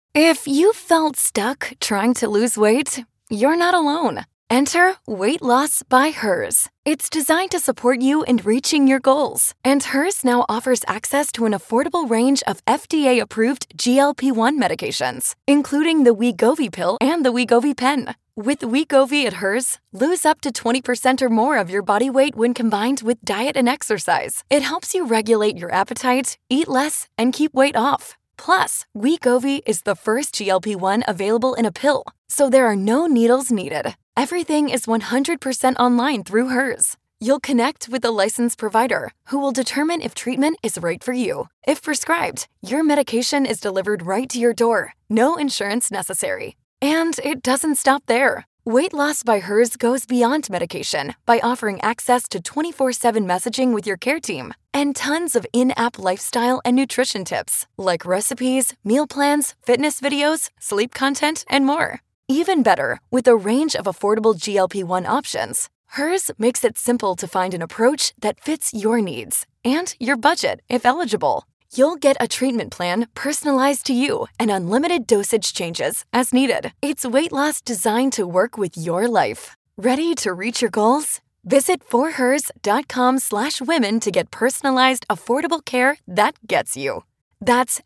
If you felt stuck trying to lose weight, you're not alone. Enter Weight Loss by Hers. It's designed to support you in reaching your goals. And Hers now offers access to an affordable range of FDA-approved GLP-1 medications, including the Wegovy pill and the Wegovy pen. With Wegovy at Hers, lose up to 20% or more of your body weight when combined with diet and exercise. It helps you regulate your appetite, eat less, and keep weight off. Plus, Wegovy is the first GLP-1 available in a pill, so there are no needles needed. Everything is 100% online through Hers. You'll connect with a licensed provider who will determine if treatment is right for you. If prescribed, your medication is delivered right to your door. No insurance necessary. And it doesn't stop there. Weight Loss by Hers goes beyond medication by offering access to 24/7 messaging with your care team and tons of in-app lifestyle and nutrition tips like recipes, meal plans, fitness videos, sleep content, and more. Even better, with a range of affordable GLP-1 options, Hers makes it simple to find an approach that fits your needs and your budget if eligible. You'll get a treatment plan personalized to you and unlimited dosage changes as needed. It's weight loss designed to work with your life. Ready to reach your goals? Visit forhers.com/women to get personalized, affordable care that gets you. That's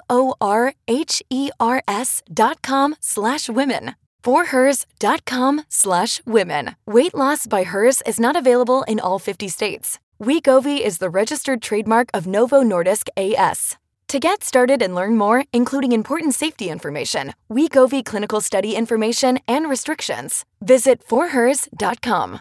forhers.com/women. forhers.com/women. Weight Loss by Hers is not available in all 50 states. Wegovy is the registered trademark of Novo Nordisk A/S. To get started and learn more, including important safety information, Wegovy clinical study information, and restrictions, visit forhers.com.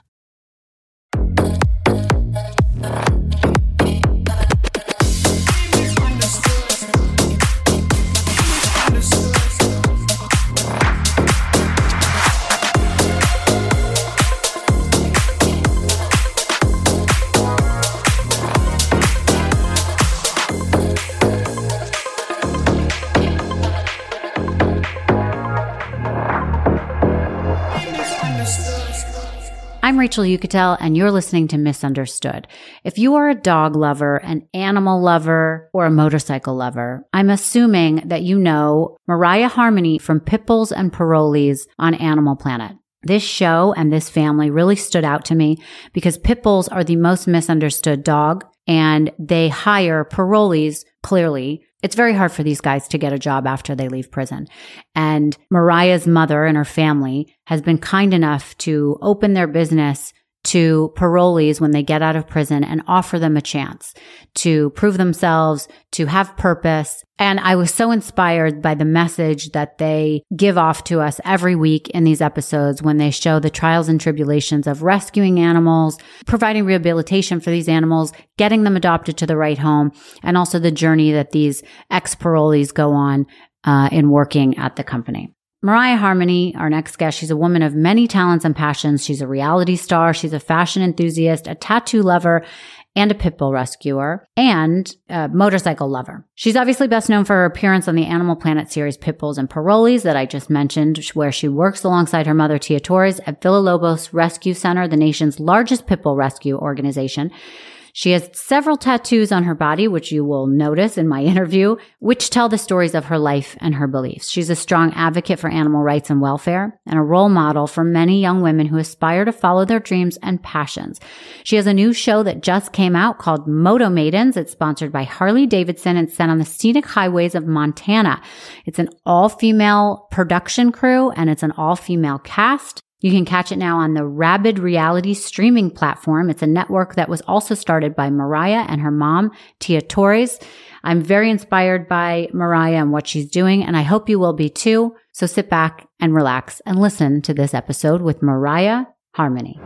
I'm Rachel Uchitel, and you're listening to Misunderstood. If you are a dog lover, an animal lover, or a motorcycle lover, I'm assuming that you know Mariah Harmony from Pitbulls and Parolees on Animal Planet. This show and this family really stood out to me because Pitbulls are the most misunderstood dog, and they hire parolees, clearly. It's very hard for these guys to get a job after they leave prison. And Mariah's mother and her family has been kind enough to open their business to parolees when they get out of prison and offer them a chance to prove themselves, to have purpose. And I was so inspired by the message that they give off to us every week in these episodes when they show the trials and tribulations of rescuing animals, providing rehabilitation for these animals, getting them adopted to the right home, and also the journey that these ex-parolees go on in working at the company. Mariah Harmony, our next guest, she's a woman of many talents and passions. She's a reality star. She's a fashion enthusiast, a tattoo lover, and a pit bull rescuer, and a motorcycle lover. She's obviously best known for her appearance on the Animal Planet series Pitbulls and Parolees that I just mentioned, where she works alongside her mother, Tia Torres, at Villalobos Rescue Center, the nation's largest pit bull rescue organization. She has several tattoos on her body, which you will notice in my interview, which tell the stories of her life and her beliefs. She's a strong advocate for animal rights and welfare and a role model for many young women who aspire to follow their dreams and passions. She has a new show that just came out called Moto Maidens. It's sponsored by Harley Davidson and set on the scenic highways of Montana. It's an all-female production crew and it's an all-female cast. You can catch it now on the Rabid Reality streaming platform. It's a network that was also started by Mariah and her mom, Tia Torres. I'm very inspired by Mariah and what she's doing, and I hope you will be too. So sit back and relax and listen to this episode with Mariah Harmony.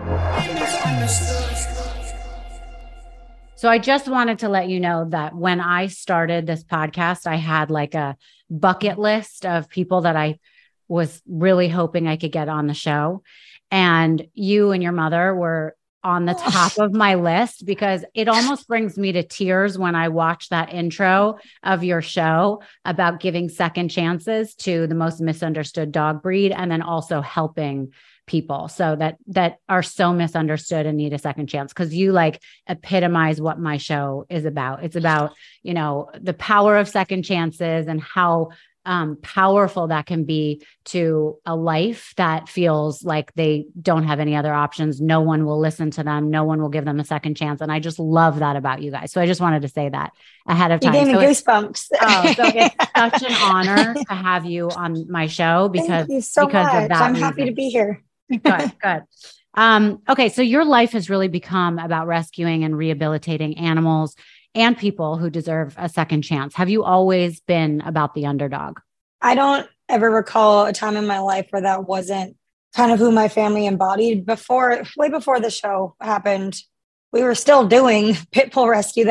So I just wanted to let you know that when I started this podcast, I had like a bucket list of people that I was really hoping I could get on the show. And you and your mother were on the top of my list because it almost brings me to tears when I watch that intro of your show about giving second chances to the most misunderstood dog breed and then also helping people so that are so misunderstood and need a second chance. Cause you like epitomize what my show is about. It's about, you know, the power of second chances and how powerful that can be to a life that feels like they don't have any other options. No one will listen to them. No one will give them a second chance. And I just love that about you guys. So I just wanted to say that ahead of time. You gave me goosebumps. So it's such an honor to have you on my show because, Thank you so because much. of that I'm reason. happy to be here. Good. Okay. So your life has really become about rescuing and rehabilitating animals and people who deserve a second chance. Have you always been about the underdog? I don't ever recall a time in my life where that wasn't kind of who my family embodied. Way before the show happened, we were still doing pit bull rescue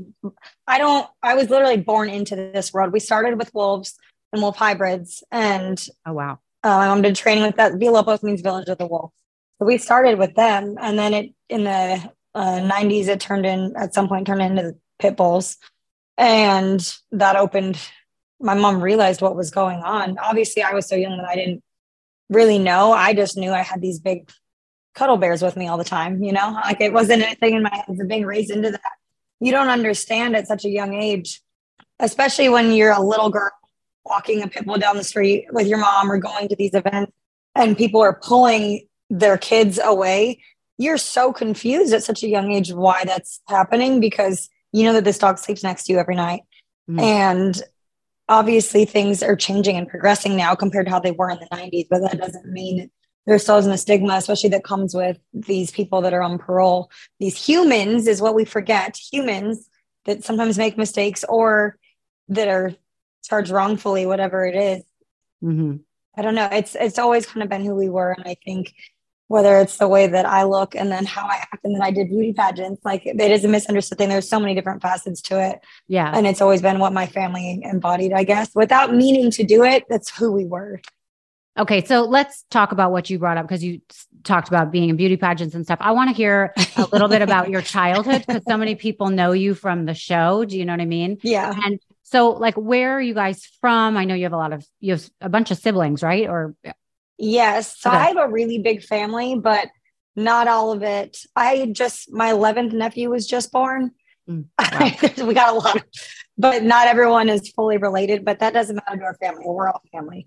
I was literally born into this world. We started with wolves and wolf hybrids. And oh, wow. My mom did training with that. Villalobos means Village of the Wolf. So we started with them. And then in the 90s, it turned into pit bulls. And that opened, my mom realized what was going on. Obviously, I was so young that I didn't really know. I just knew I had these big cuddle bears with me all the time, like it wasn't anything in my head of being raised into that. You don't understand at such a young age, especially when you're a little girl walking a pit bull down the street with your mom or going to these events and people are pulling their kids away. You're so confused at such a young age why that's happening, because you know that this dog sleeps next to you every night. Mm-hmm. And obviously things are changing and progressing now compared to how they were in the 90s, but that doesn't mean there still isn't a stigma, especially that comes with these people that are on parole. These humans is what we forget. Humans that sometimes make mistakes or that are charged wrongfully, whatever it is. Mm-hmm. I don't know. It's always kind of been who we were. And I think whether it's the way that I look and then how I act and then I did beauty pageants, like it is a misunderstood thing. There's so many different facets to it. Yeah. And it's always been what my family embodied, I guess, without meaning to do it. That's who we were. Okay. So let's talk about what you brought up, because you talked about being in beauty pageants and stuff. I want to hear a little bit about your childhood, because so many people know you from the show. Do you know what I mean? Yeah. And so like, where are you guys from? I know you have a bunch of siblings, right? Or yes. So okay. I have a really big family, but not all of it. My 11th nephew was just born. Wow. We got a lot, but not everyone is fully related, but that doesn't matter to our family. We're all family.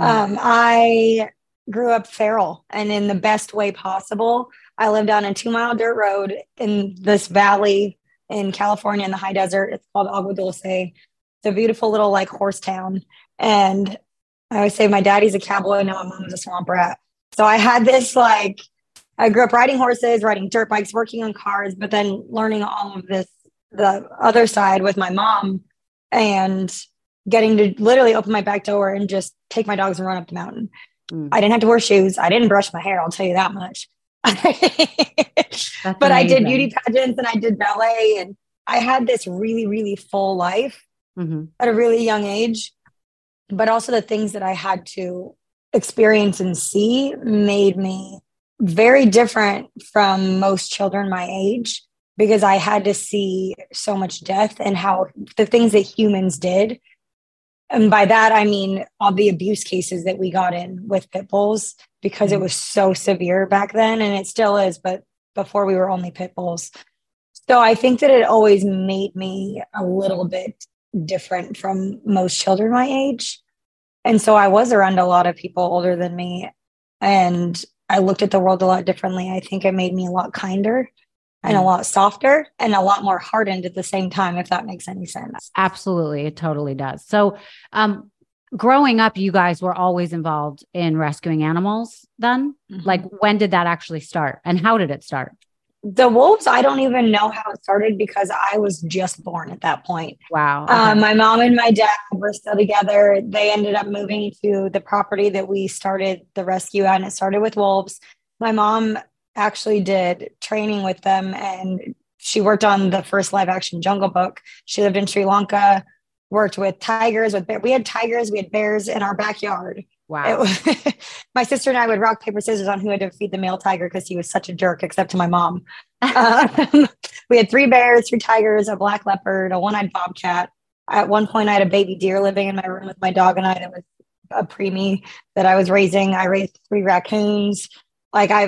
I grew up feral and in the best way possible. I lived on a 2-mile dirt road in this valley in California in the high desert. It's called Agua Dulce. It's a beautiful little like horse town. And I always say my daddy's a cowboy and my mom was a swamp rat. So I had this I grew up riding horses, riding dirt bikes, working on cars, but then learning all of this, the other side with my mom and getting to literally open my back door and just take my dogs and run up the mountain. I didn't have to wear shoes. I didn't brush my hair. I'll tell you that much. But amazing. I did beauty pageants and I did ballet and I had this really, really full life at a really young age. But also the things that I had to experience and see made me very different from most children my age, because I had to see so much death and how the things that humans did. And by that, I mean all the abuse cases that we got in with pit bulls, because it was so severe back then, and it still is, but before we were only pit bulls. So I think that it always made me a little bit different from most children my age. And so I was around a lot of people older than me, and I looked at the world a lot differently. I think it made me a lot kinder and a lot softer and a lot more hardened at the same time, if that makes any sense. Absolutely. It totally does. So, growing up, you guys were always involved in rescuing animals then? Like, when did that actually start and how did it start? The wolves, I don't even know how it started because I was just born at that point. Wow. Okay. My mom and my dad were still together. They ended up moving to the property that we started the rescue at, and it started with wolves. My mom actually did training with them, and she worked on the first live action Jungle Book. She lived in Sri Lanka, worked with tigers, we had tigers, we had bears in our backyard. Wow. My sister and I would rock, paper, scissors on who had to feed the male tiger because he was such a jerk, except to my mom. We had 3 bears, 3 tigers, a black leopard, a one-eyed bobcat. At one point, I had a baby deer living in my room with my dog and I that was a preemie that I was raising. I raised 3 raccoons. Like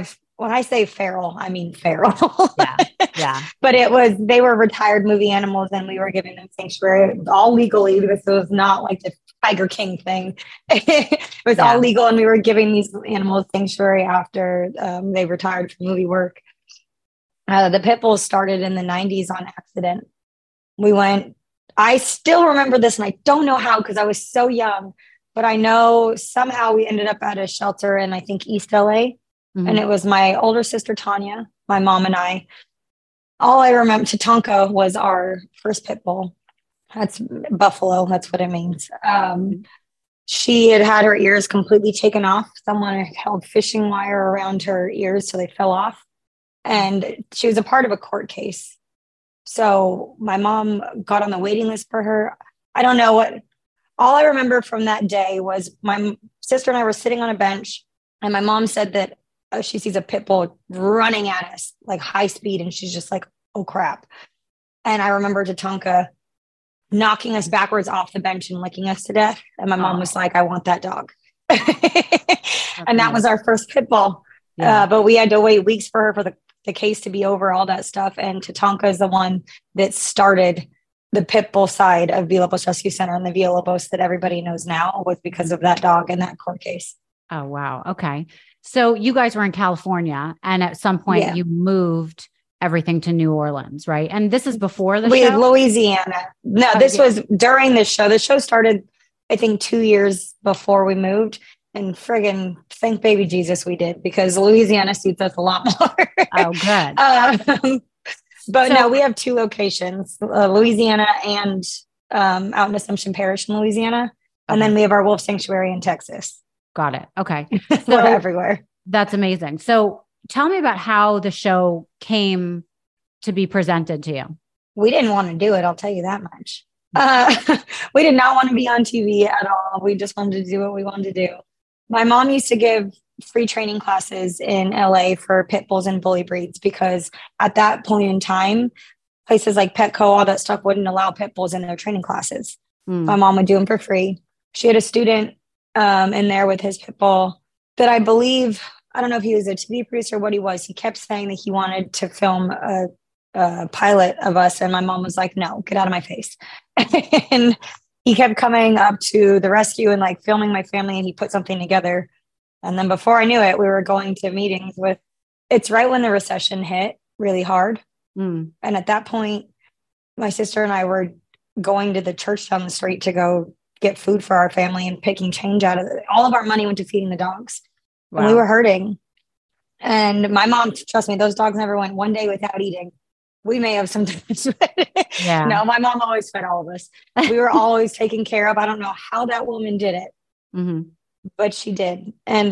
when I say feral, I mean feral. Yeah. Yeah. But they were retired movie animals and we were giving them sanctuary all legally. This was not like the Tiger King thing. It was all legal. And we were giving these animals sanctuary after they retired from movie work. The pit bulls started in the 90s on accident. I still remember this and I don't know how, because I was so young, but I know somehow we ended up at a shelter in, I think, East LA. Mm-hmm. And it was my older sister, Tanya, my mom and I. All I remember, Tatanka was our first pit bull. That's buffalo. That's what it means. She had her ears completely taken off. Someone had held fishing wire around her ears so they fell off. And she was a part of a court case. So my mom got on the waiting list for her. I don't know what. All I remember from that day was my sister and I were sitting on a bench, and my mom said that she sees a pit bull running at us like high speed, and she's just like, oh crap. And I remember Tatanka knocking us backwards off the bench and licking us to death. And my mom was like, I want that dog. And that was our first pit bull. Yeah. But we had to wait weeks for her for the case to be over, all that stuff. And Tatanka is the one that started the pit bull side of Villalobos Rescue Center, and the Villalobos that everybody knows now was because of that dog and that court case. Oh, wow. Okay. So you guys were in California, and at some point you moved everything to New Orleans, right? And this is before the show? Louisiana. No, this was during the show. The show started, I think, 2 years before we moved. And friggin' thank baby Jesus we did, because Louisiana suits us a lot more. Oh, good. But no, we have 2 locations, Louisiana and out in Assumption Parish in Louisiana. And then we have our wolf sanctuary in Texas. Got it. Okay. So we're everywhere. That's amazing. So tell me about how the show came to be presented to you. We didn't want to do it. I'll tell you that much. We did not want to be on TV at all. We just wanted to do what we wanted to do. My mom used to give free training classes in LA for pit bulls and bully breeds, because at that point in time, places like Petco, all that stuff wouldn't allow pit bulls in their training classes. My mom would do them for free. She had a student in there with his pit bull that I believe, I don't know if he was a TV producer or what he was. He kept saying that he wanted to film a pilot of us. And my mom was like, no, get out of my face. And he kept coming up to the rescue and like filming my family, and he put something together. And then before I knew it, we were going to meetings it's right when the recession hit really hard. And at that point, my sister and I were going to the church down the street to go get food for our family and picking change out of it. All of our money went to feeding the dogs. Wow. And we were hurting. And my mom, trust me, those dogs never went one day without eating. We may have sometimes. Yeah. No, my mom always fed all of us. We were always taken care of. I don't know how that woman did it, but she did. And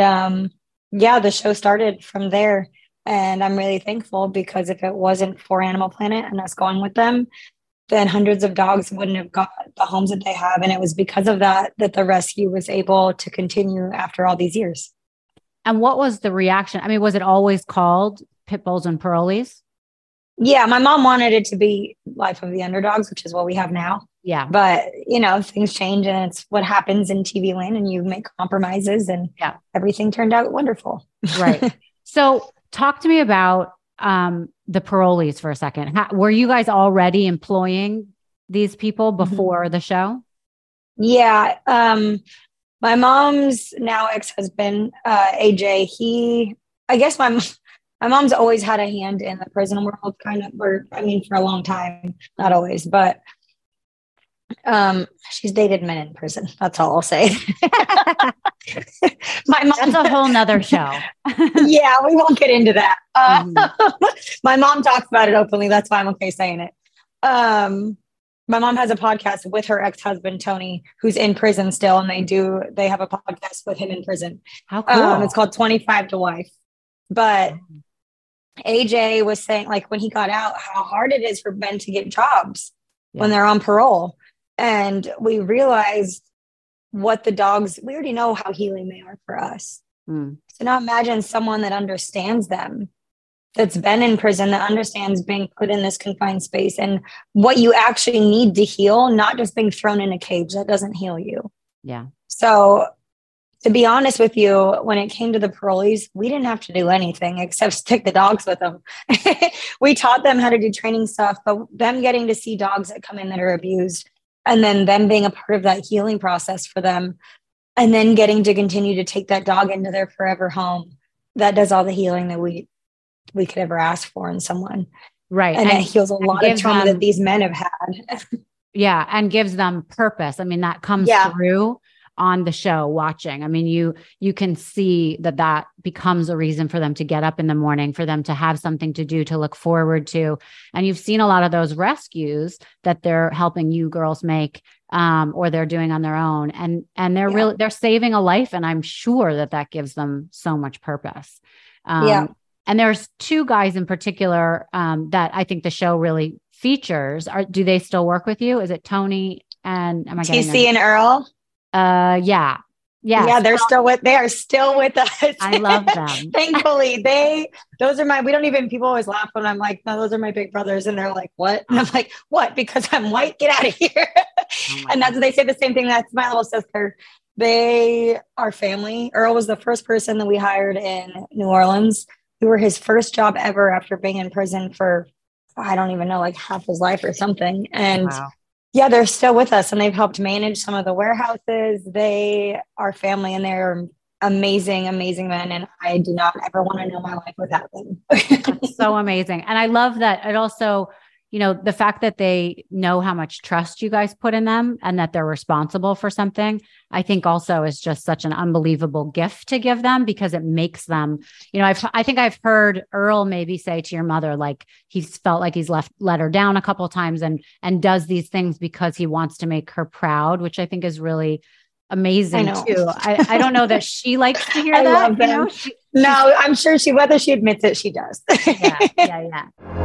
the show started from there. And I'm really thankful, because if it wasn't for Animal Planet and us going with them, then hundreds of dogs wouldn't have got the homes that they have. And it was because of that the rescue was able to continue after all these years. And what was the reaction? I mean, was it always called Pit Bulls and Parolees? Yeah, my mom wanted it to be Life of the Underdogs, which is what we have now. Yeah. But, things change, and it's what happens in TV land, and you make compromises, and everything turned out wonderful. Right. So talk to me about the parolees for a second. Were you guys already employing these people before the show? Yeah. My mom's now ex-husband, AJ, I guess my mom's always had a hand in the prison world, for a long time, not always, but she's dated men in prison. That's all I'll say. My mom, that's a whole nother show. Yeah, we won't get into that. My mom talks about it openly. That's why I'm okay saying it. My mom has a podcast with her ex-husband, Tony, who's in prison still. And they have a podcast with him in prison. How cool. It's called 25 to Wife. But AJ was saying, like, when he got out, how hard it is for men to get jobs when they're on parole. And we realized what the dogs, we already know how healing they are for us. So now imagine someone that understands them, that's been in prison, that understands being put in this confined space and what you actually need to heal, not just being thrown in a cage that doesn't heal you. Yeah. So to be honest with you, when it came to the Parolees, we didn't have to do anything except stick the dogs with them. We taught them how to do training stuff, but them getting to see dogs that come in that are abused, and then them being a part of that healing process for them, and then getting to continue to take that dog into their forever home, that does all the healing that we could ever ask for in someone. Right. And it heals a lot of trauma that these men have had. Yeah. And gives them purpose. I mean, that comes through on the show watching. I mean, you can see that becomes a reason for them to get up in the morning, for them to have something to do, to look forward to. And you've seen a lot of those rescues that they're helping you girls make, or they're doing on their own. And they're really, they're saving a life. And I'm sure that gives them so much purpose. And there's two guys in particular, that I think the show really features. Do they still work with you? Is it Tony and TC and Earl? Yeah, they are still with us. I love them. Thankfully, people always laugh when I'm like, no, those are my big brothers. And they're like, what? And I'm like, what? Because I'm white, get out of here. And that's what they say the same thing. That's my little sister. They are family. Earl was the first person that we hired in New Orleans. We were his first job ever after being in prison for, I don't even know, like half his life or something. And they're still with us, and they've helped manage some of the warehouses. They are family, and they're amazing, amazing men. And I do not ever want to know my life without them. That's so amazing. And I love that. It also, the fact that they know how much trust you guys put in them and that they're responsible for something, I think also is just such an unbelievable gift to give them, because it makes them, I think I've heard Earl maybe say to your mother, like he's felt like he's let her down a couple of times and does these things because he wants to make her proud, which I think is really amazing too. I don't know that she likes to hear that. No, I'm sure whether she admits it, she does. Yeah.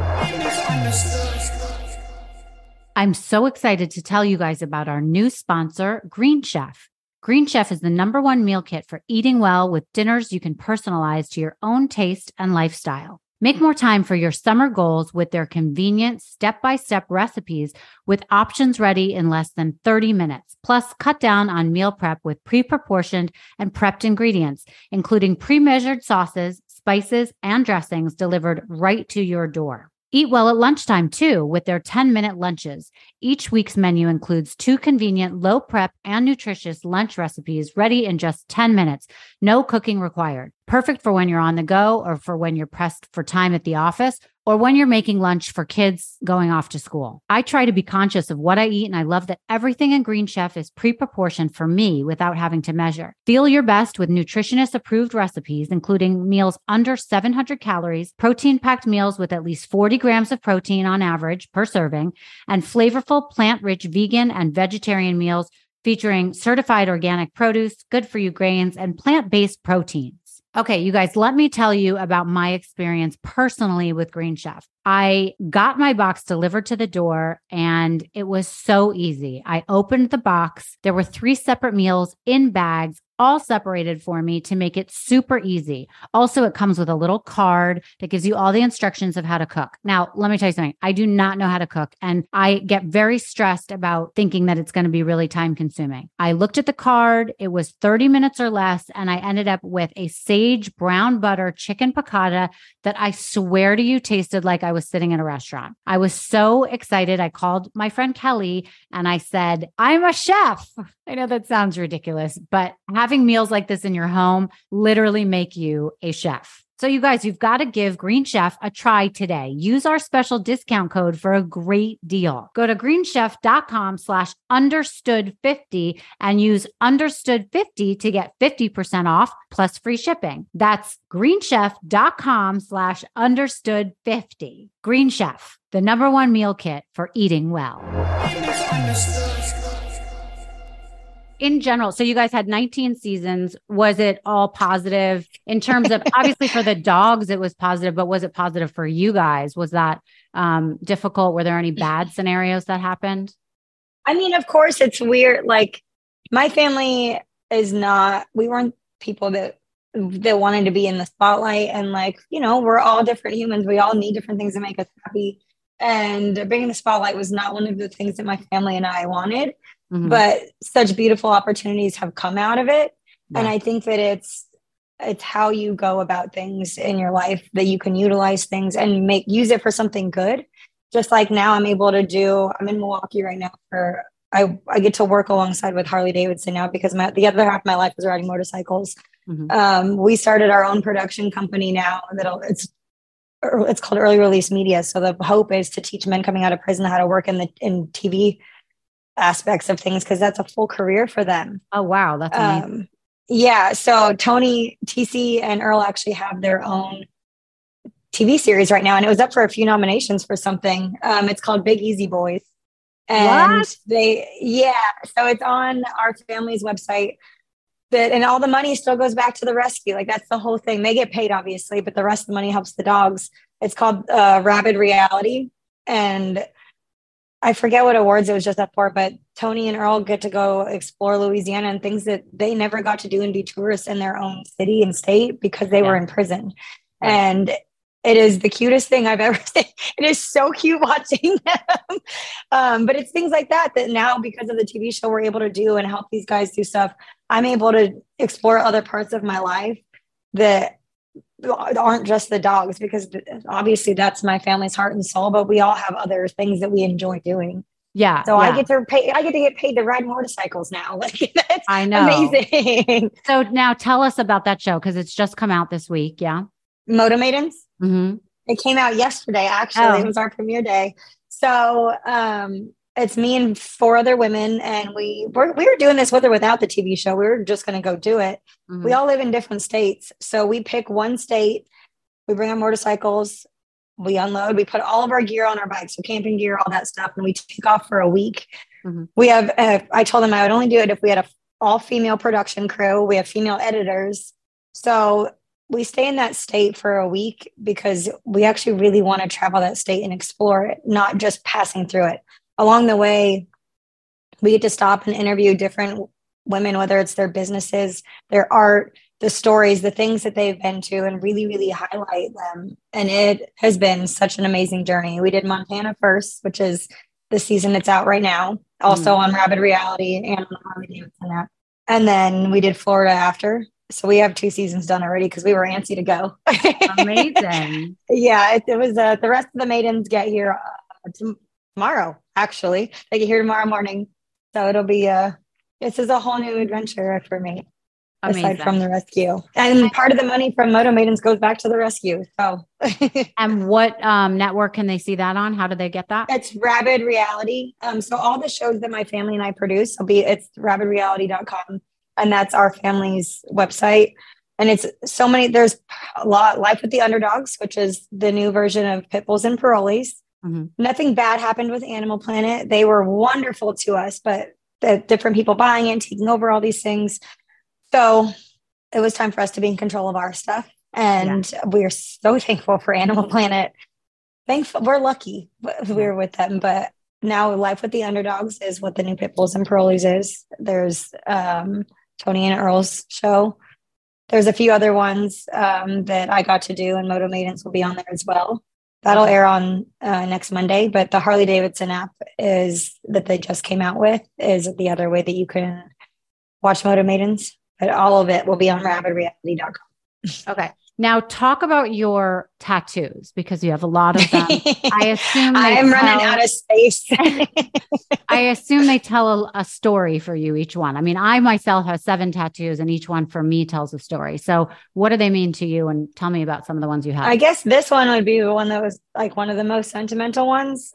I'm so excited to tell you guys about our new sponsor, Green Chef. Green Chef is the #1 meal kit for eating well, with dinners you can personalize to your own taste and lifestyle. Make more time for your summer goals with their convenient step-by-step recipes, with options ready in less than 30 minutes. Plus, cut down on meal prep with pre-proportioned and prepped ingredients, including pre-measured sauces, spices, and dressings delivered right to your door. Eat well at lunchtime, too, with their 10-minute lunches. Each week's menu includes 2 convenient, low-prep and nutritious lunch recipes ready in just 10 minutes. No cooking required. Perfect for when you're on the go, or for when you're pressed for time at the office, or when you're making lunch for kids going off to school. I try to be conscious of what I eat, and I love that everything in Green Chef is pre-proportioned for me without having to measure. Feel your best with nutritionist-approved recipes, including meals under 700 calories, protein-packed meals with at least 40 grams of protein on average per serving, and flavorful plant-rich vegan and vegetarian meals featuring certified organic produce, good-for-you grains, and plant-based proteins. Okay, you guys, let me tell you about my experience personally with Green Chef. I got my box delivered to the door, and it was so easy. I opened the box. There were 3 separate meals in bags, all separated for me to make it super easy. Also, it comes with a little card that gives you all the instructions of how to cook. Now, let me tell you something. I do not know how to cook, and I get very stressed about thinking that it's going to be really time consuming. I looked at the card. It was 30 minutes or less, and I ended up with a sage brown butter chicken piccata that I swear to you tasted like I was sitting in a restaurant. I was so excited. I called my friend Kelly and I said, I'm a chef. I know that sounds ridiculous, but having meals like this in your home literally make you a chef. So you guys, you've got to give Green Chef a try today. Use our special discount code for a great deal. Go to greenchef.com/understood50 and use understood50 to get 50% off plus free shipping. That's greenchef.com/understood50. Green Chef, the #1 meal kit for eating well. In general, so you guys had 19 seasons. Was it all positive in terms of, obviously for the dogs, it was positive, but was it positive for you guys? Was that difficult? Were there any bad scenarios that happened? I mean, of course it's weird. Like my family we weren't people that wanted to be in the spotlight, and we're all different humans. We all need different things to make us happy. And being in the spotlight was not one of the things that my family and I wanted. Mm-hmm. But such beautiful opportunities have come out of it. And I think that it's how you go about things in your life, that you can utilize things and use it for something good. Just like now I'm able to I'm in Milwaukee right now I get to work alongside with Harley Davidson now because the other half of my life was riding motorcycles. We started our own production company now it's called Early Release Media. So the hope is to teach men coming out of prison how to work in TV aspects of things, because that's a full career for them. Oh, wow. That's amazing. Yeah. So Tony, TC, and Earl actually have their own TV series right now, and it was up for a few nominations for something. It's called Big Easy Boys. And so it's on our family's website. And all the money still goes back to the rescue. Like, that's the whole thing. They get paid, obviously, but the rest of the money helps the dogs. It's called Rabid Reality. And I forget what awards it was just up for, but Tony and Earl get to go explore Louisiana and things that they never got to do and be tourists in their own city and state because they were in prison. Right. And it is the cutest thing I've ever seen. It is so cute watching them. But it's things like that now, because of the TV show, we're able to do and help these guys do stuff. I'm able to explore other parts of my life that aren't just the dogs, because obviously that's my family's heart and soul, but we all have other things that we enjoy doing. Yeah. So I get to get paid to ride motorcycles now. Like, that's I know. Amazing. So now tell us about that show, because it's just come out this week. Yeah. Moto Maidens. Mm-hmm. It came out yesterday. Actually, It was our premiere day. So it's me and 4 other women, and we were doing this with or without the TV show. We were just going to go do it. Mm-hmm. We all live in different states, so we pick one state. We bring our motorcycles, we unload, we put all of our gear on our bikes, so camping gear, all that stuff, and we take off for a week. Mm-hmm. We have. I told them I would only do it if we had a all-female production crew. We have female editors, so we stay in that state for a week because we actually really want to travel that state and explore it, not just passing through it. Along the way, we get to stop and interview different women, whether it's their businesses, their art, the stories, the things that they've been to, and really, really highlight them. And it has been such an amazing journey. We did Montana first, which is the season that's out right now, also on Rabid Reality and on Harley Davidson app. And then we did Florida after. So we have 2 seasons done already because we were antsy to go. Amazing. Yeah, it was the rest of the maidens get here tomorrow, actually. They get here tomorrow morning. So it'll be this is a whole new adventure for me. Amazing. Aside from the rescue. And part of the money from Moto Maidens goes back to the rescue. So and what network can they see that on? How do they get that? It's Rabid Reality. So all the shows that my family and I produce it's rabidreality.com. And that's our family's website. And it's so many, there's a lot. Life with the Underdogs, which is the new version of Pit Bulls and Parolees. Mm-hmm. Nothing bad happened with Animal Planet. They were wonderful to us, but the different people buying it, taking over all these things. So it was time for us to be in control of our stuff. And we're so thankful for Animal Planet. We're lucky we were with them, but now Life with the Underdogs is what the new Pit Bulls and Parolees is. There's Tony and Earl's show. There's a few other ones that I got to do, and Moto Maidens will be on there as well. That'll air on next Monday, but the Harley Davidson app that they just came out with is the other way that you can watch Moto Maidens, but all of it will be on rabidreality.com. Okay. Now talk about your tattoos, because you have a lot of them. I assume I am running out of space. I assume they tell a story for you, each one. I mean, I myself have 7 tattoos, and each one for me tells a story. So what do they mean to you? And tell me about some of the ones you have. I guess this one would be the one that was like one of the most sentimental ones.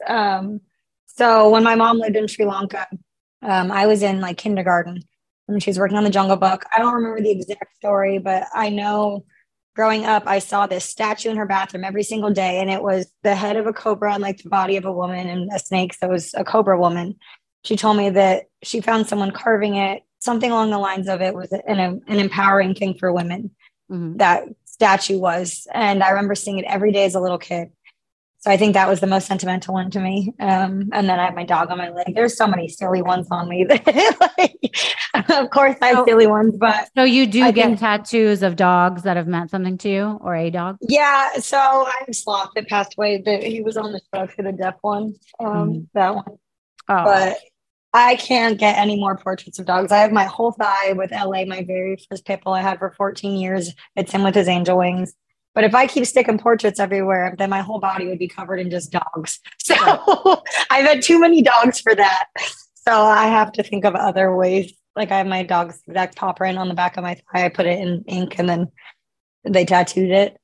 So when my mom lived in Sri Lanka, I was in like kindergarten when she was working on the Jungle Book. I don't remember the exact story, but I know growing up, I saw this statue in her bathroom every single day, and it was the head of a cobra and like the body of a woman and a snake. So it was a cobra woman. She told me that she found someone carving it, something along the lines of it was an empowering thing for women. Mm-hmm. That statue was. And I remember seeing it every day as a little kid. So I think that was the most sentimental one to me. And then I have my dog on my leg. There's so many silly ones on me. Of course I have silly ones, but. So you do get tattoos of dogs that have meant something to you, or a dog? Yeah. So I have Sloth that passed away. He was on the show for the deaf one. That one. Oh. But I can't get any more portraits of dogs. I have my whole thigh with LA, my very first pit bull I had for 14 years. It's him with his angel wings. But if I keep sticking portraits everywhere, then my whole body would be covered in just dogs. So I've had too many dogs for that. So I have to think of other ways. Like I have my dog's exact paw print on the back of my thigh. I put it in ink and then they tattooed it.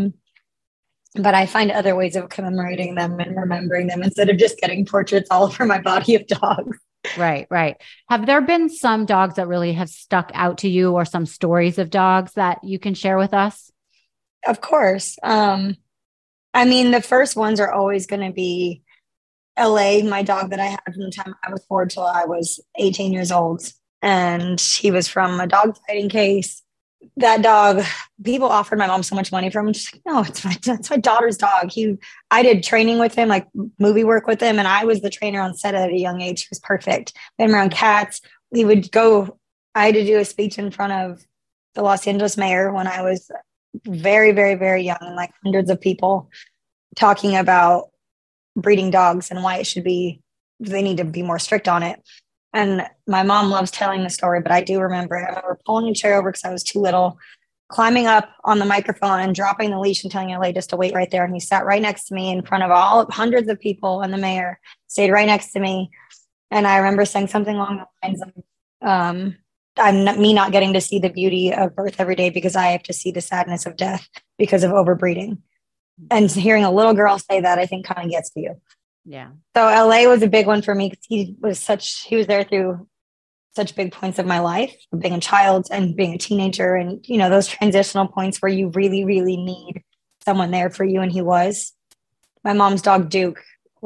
But I find other ways of commemorating them and remembering them instead of just getting portraits all over my body of dogs. Right, right. Have there been some dogs that really have stuck out to you or some stories of dogs that you can share with us? Of course. I mean, the first ones are always going to be LA, my dog that I had from the time I was 4 till I was 18 years old. And he was from a dog fighting case. That dog, people offered my mom so much money for him. She's like, no, it's my daughter's dog. I did training with him, like movie work with him. And I was the trainer on set at a young age. He was perfect. Been around cats. I had to do a speech in front of the Los Angeles mayor when I was very, very, very young, and like hundreds of people talking about breeding dogs and why they need to be more strict on it. And my mom loves telling the story, but I do remember it. I remember pulling a chair over because I was too little, climbing up on the microphone and dropping the leash and telling LA just to wait right there. And he sat right next to me in front of hundreds of people, and the mayor stayed right next to me. And I remember saying something along the lines of, me not getting to see the beauty of birth every day because I have to see the sadness of death because of overbreeding. And hearing a little girl say that, I think kind of gets to you. Yeah. So LA was a big one for me because he was there through such big points of my life, being a child and being a teenager, and those transitional points where you really, really need someone there for you. And he was. My mom's dog Duke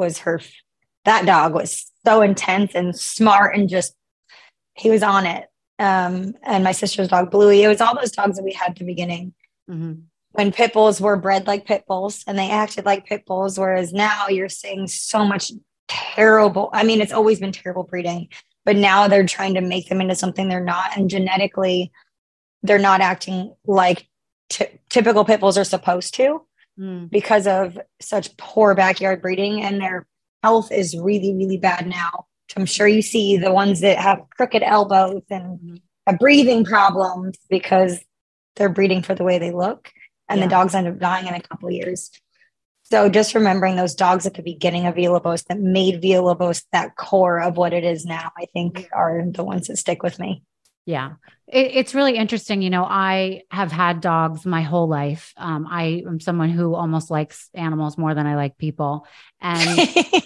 that dog was so intense and smart and just, he was on it. And my sister's dog Bluey. It was all those dogs that we had at the beginning. Mm-hmm. When pit bulls were bred like pit bulls and they acted like pit bulls, whereas now you're seeing so much terrible. I mean, it's always been terrible breeding, but now they're trying to make them into something they're not. And genetically, they're not acting like typical pit bulls are supposed to because of such poor backyard breeding. And their health is really, really bad now. I'm sure you see the ones that have crooked elbows and have breathing problems because they're breeding for the way they look. And the dogs end up dying in a couple of years. So just remembering those dogs at the beginning of Villalobos that made Villalobos that core of what it is now, I think are the ones that stick with me. Yeah. It's really interesting. I have had dogs my whole life. I am someone who almost likes animals more than I like people. And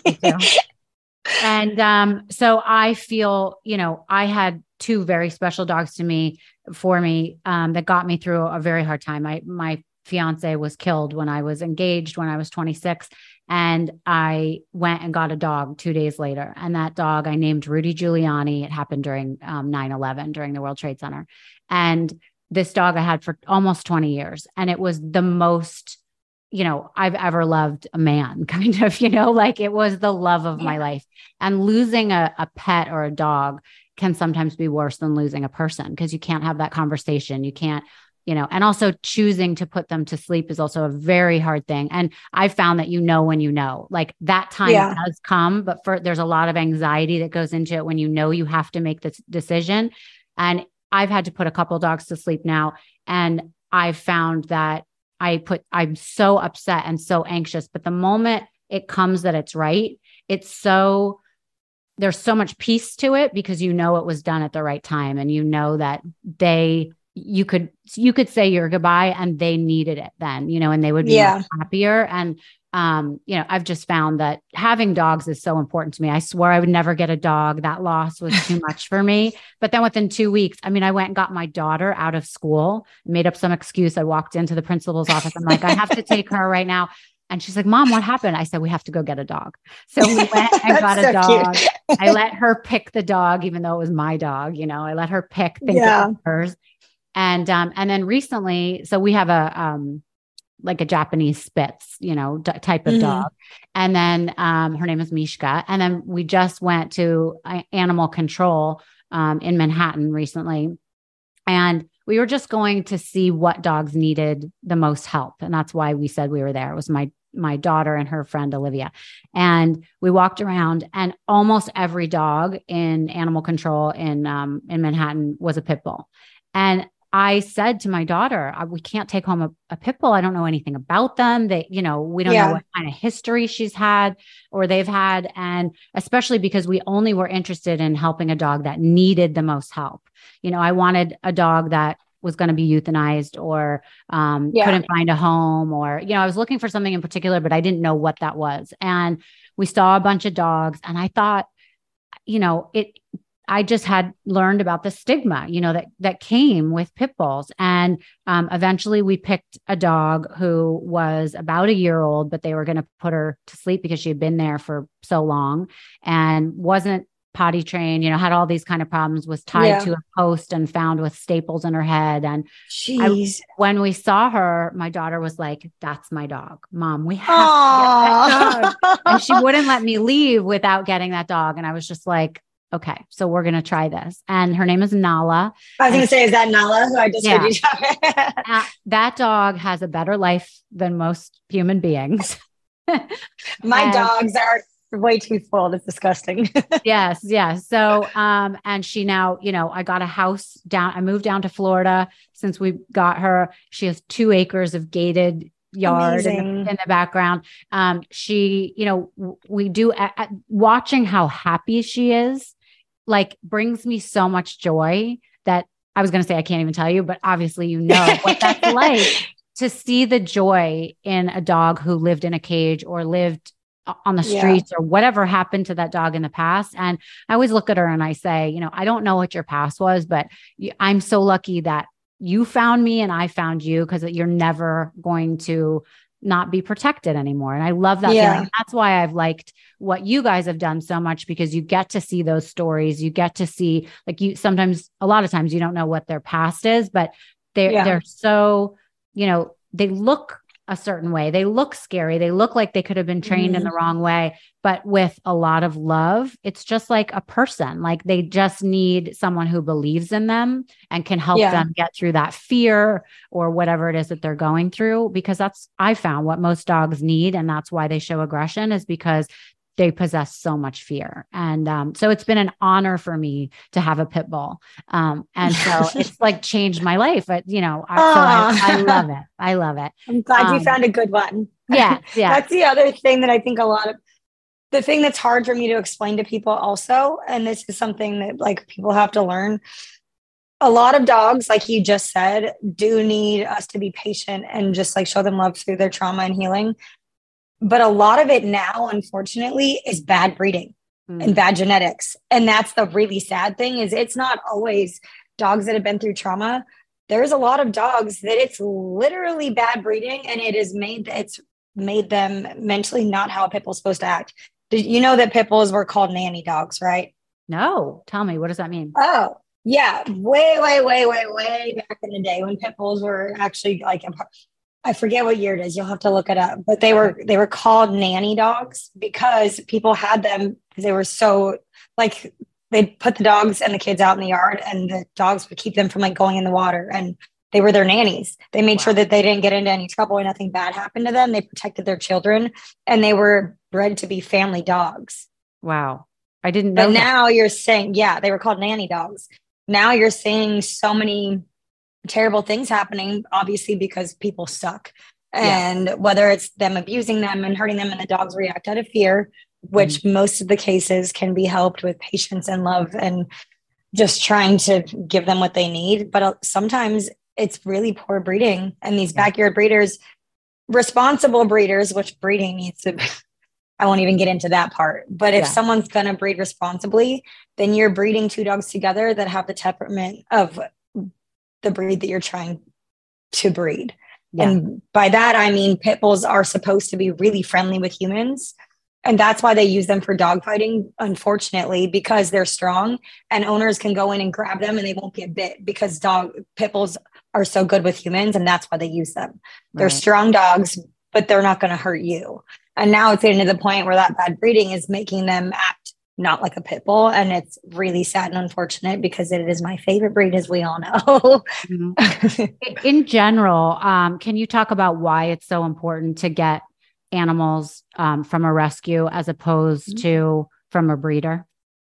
so I feel, I had two very special dogs for me that got me through a very hard time. My fiance was killed when I was engaged, when I was 26, and I went and got a dog 2 days later. And that dog I named Rudy Giuliani. It happened during 9/11, during the World Trade Center. And this dog I had for almost 20 years. And it was the most, I've ever loved a man, kind of, like it was the love of my life. And losing a pet or a dog can sometimes be worse than losing a person because you can't have that conversation. You can't, and also choosing to put them to sleep is also a very hard thing. And I found that when like that time does come, but there's a lot of anxiety that goes into it when you have to make this decision. And I've had to put a couple dogs to sleep now. And I've found that I'm so upset and so anxious, but the moment it comes that it's right, there's so much peace to it because it was done at the right time. And that you could say your goodbye and they needed it then, and they would be happier. And, I've just found that having dogs is so important to me. I swore I would never get a dog. That loss was too much for me. But then within 2 weeks, I went and got my daughter out of school, made up some excuse. I walked into the principal's office. I'm like, I have to take her right now. And she's like, Mom, what happened? I said, we have to go get a dog. So we went and got a dog. I let her pick the dog, even though it was my dog, I let her pick, think it was hers. And then recently, so we have like a Japanese Spitz, type of dog. And then her name is Mishka. And then we just went to animal control in Manhattan recently. And we were just going to see what dogs needed the most help. And that's why we said we were there. It was my my daughter and her friend Olivia. And we walked around, and almost every dog in animal control in Manhattan was a pit bull. And I said to my daughter, we can't take home a pit bull. I don't know anything about them. We don't know what kind of history she's had or they've had. And especially because we only were interested in helping a dog that needed the most help. I wanted a dog that was going to be euthanized or couldn't find a home, or, I was looking for something in particular, but I didn't know what that was. And we saw a bunch of dogs, and I thought, I just had learned about the stigma, that came with pit bulls. And eventually we picked a dog who was about a year old, but they were going to put her to sleep because she had been there for so long and wasn't potty trained, had all these kind of problems, was tied to a post and found with staples in her head. And when we saw her, my daughter was like, "That's my dog, Mom. We have to get that dog." And she wouldn't let me leave without getting that dog. And I was just like, okay, so we're going to try this. And her name is Nala. I was going to say, is that Nala who I just heard you talk? That dog has a better life than most human beings. My dogs are way too spoiled. It's disgusting. Yes. So, and she now, I got a house I moved down to Florida since we got her. She has 2 acres of gated yard in the background. She, we do watching how happy she is, like, brings me so much joy that I was going to say, I can't even tell you, but obviously, what that's like to see the joy in a dog who lived in a cage or lived on the streets or whatever happened to that dog in the past. And I always look at her and I say, I don't know what your past was, but I'm so lucky that you found me and I found you, because you're never going to not be protected anymore. And I love that feeling. That's why I've liked what you guys have done so much, because you get to see those stories. You get to see, like, a lot of times you don't know what their past is, but they're so, they look a certain way. They look scary. They look like they could have been trained in the wrong way, but with a lot of love, it's just like a person. Like, they just need someone who believes in them and can help them get through that fear or whatever it is that they're going through, because I found what most dogs need. And that's why they show aggression, is because they possess so much fear. And so it's been an honor for me to have a pit bull. And so it's like changed my life. But, I love it. I love it. I'm glad you found a good one. Yeah. That's the other thing that I think the thing that's hard for me to explain to people also, and this is something that, like, people have to learn. A lot of dogs, like you just said, do need us to be patient and just, like, show them love through their trauma and healing. But a lot of it now, unfortunately, is bad breeding and bad genetics. And that's the really sad thing, is it's not always dogs that have been through trauma. There's a lot of dogs that it's literally bad breeding, and it's made them mentally not how a pit bull's supposed to act. Did you know that pit bulls were called nanny dogs, right? No. Tell me, what does that mean? Oh, yeah. Way back in the day when pit bulls were actually, like, I forget what year it is. You'll have to look it up. But they were called nanny dogs because people had them. They were so, like, they'd put the dogs and the kids out in the yard, and the dogs would keep them from, like, going in the water. And they were their nannies. They made sure that they didn't get into any trouble and nothing bad happened to them. They protected their children, and they were bred to be family dogs. Wow. I didn't know. But now you're saying, they were called nanny dogs. Now you're seeing so many terrible things happening, obviously, because people suck. And whether it's them abusing them and hurting them, and the dogs react out of fear, which most of the cases can be helped with patience and love and just trying to give them what they need. But sometimes it's really poor breeding. And these backyard breeders, responsible breeders, which breeding needs to be, I won't even get into that part. But if someone's going to breed responsibly, then you're breeding 2 dogs together that have the temperament of the breed that you're trying to breed. And by that, I mean, pit bulls are supposed to be really friendly with humans. And that's why they use them for dog fighting, unfortunately, because they're strong and owners can go in and grab them and they won't get bit, because pit bulls are so good with humans. And that's why they use them. They're strong dogs, but they're not going to hurt you. And now it's getting to the point where that bad breeding is making them act not like a pit bull. And it's really sad and unfortunate, because it is my favorite breed, as we all know. In general, can you talk about why it's so important to get animals from a rescue as opposed to from a breeder?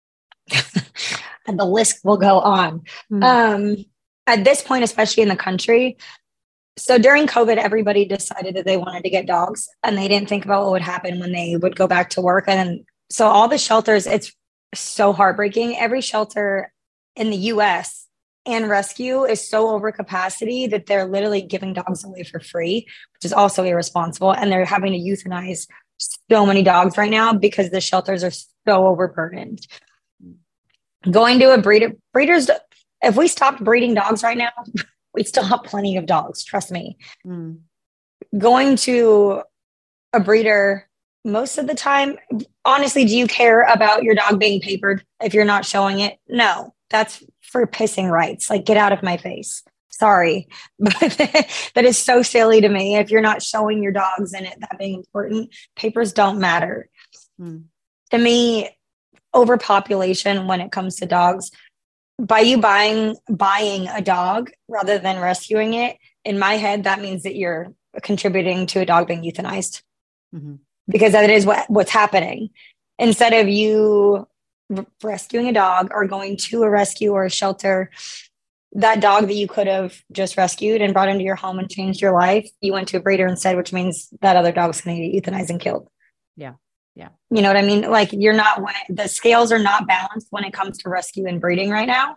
And the list will go on. At this point, especially in the country, so during COVID, everybody decided that they wanted to get dogs and they didn't think about what would happen when they would go back to work. And then, so all the shelters, it's so heartbreaking. Every shelter in the US and rescue is so over capacity that they're literally giving dogs away for free, which is also irresponsible. And they're having to euthanize so many dogs right now because the shelters are so overburdened. Going to a breeders, if we stopped breeding dogs right now, we still have plenty of dogs. Trust me. Going to a breeder most of the time, honestly, do you care about your dog being papered if you're not showing it? No, that's for pissing rights. Like, get out of my face. Sorry. But that is so silly to me. If you're not showing your dogs and it that being important, papers don't matter. To me, overpopulation when it comes to dogs, by you buying a dog rather than rescuing it, in my head, that means that you're contributing to a dog being euthanized, because that is what's happening. Instead of you rescuing a dog or going to a rescue or a shelter, that dog that you could have just rescued and brought into your home and changed your life, you went to a breeder instead, which means that other dog's going to get euthanized and killed. Yeah. Yeah. You know what I mean? Like, the scales are not balanced when it comes to rescue and breeding right now.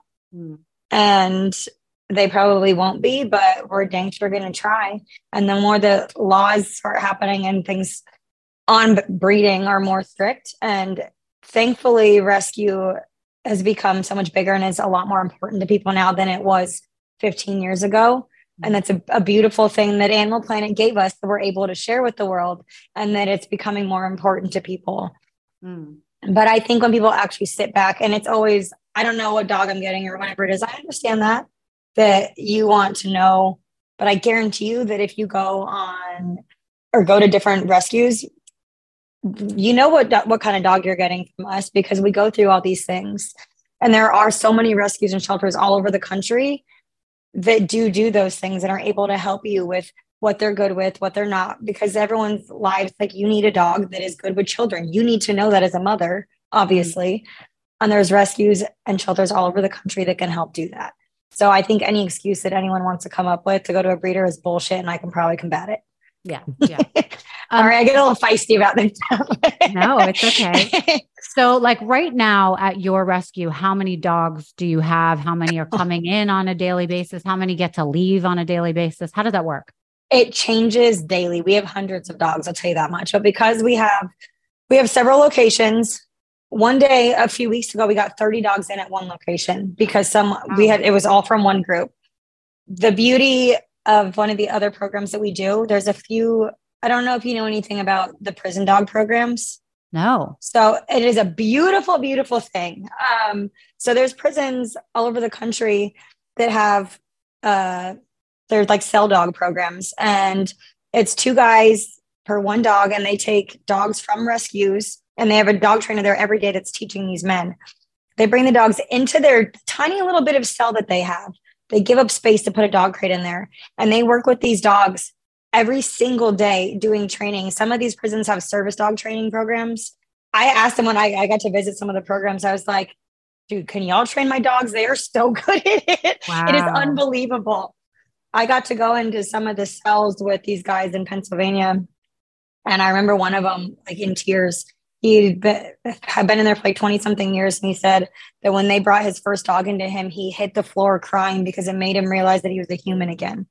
And they probably won't be, but we're dang sure going to try. And the more the laws start happening and things on breeding are more strict. And thankfully, rescue has become so much bigger and is a lot more important to people now than it was 15 years ago. And that's a beautiful thing that Animal Planet gave us that we're able to share with the world, and that it's becoming more important to people. But I think when people actually sit back, and it's always, I don't know what dog I'm getting or whatever it is. I understand that you want to know, but I guarantee you that if you go on or go to different rescues, you know what kind of dog you're getting from us, because we go through all these things. And there are so many rescues and shelters all over the country that do those things and are able to help you with what they're good with, what they're not, because everyone's lives, like, you need a dog that is good with children. You need to know that as a mother, obviously. And there's rescues and shelters all over the country that can help do that. So I think any excuse that anyone wants to come up with to go to a breeder is bullshit, and I can probably combat it. Yeah. All right, I get a little feisty about this stuff. No, it's okay. So, like, right now at your rescue, how many dogs do you have? How many are coming in on a daily basis? How many get to leave on a daily basis? How does that work? It changes daily. We have hundreds of dogs, I'll tell you that much. But because we have several locations, one day a few weeks ago, we got 30 dogs in at one location because it was all from one group. The beauty of one of the other programs that we do, there's a few, I don't know if you know anything about the prison dog programs. No. So it is a beautiful, beautiful thing. So there's prisons all over the country that have, there's like cell dog programs, and it's 2 guys per 1 dog. And they take dogs from rescues, and they have a dog trainer there every day that's teaching these men. They bring the dogs into their tiny little bit of cell that they have. They give up space to put a dog crate in there, and they work with these dogs every single day doing training. Some of these prisons have service dog training programs. I asked them when I got to visit some of the programs, I was like, dude, can y'all train my dogs? They are so good at it. Wow. It is unbelievable. I got to go into some of the cells with these guys in Pennsylvania. And I remember one of them, like, in tears. Had been in there for like 20 something years. And he said that when they brought his first dog into him, he hit the floor crying because it made him realize that he was a human again.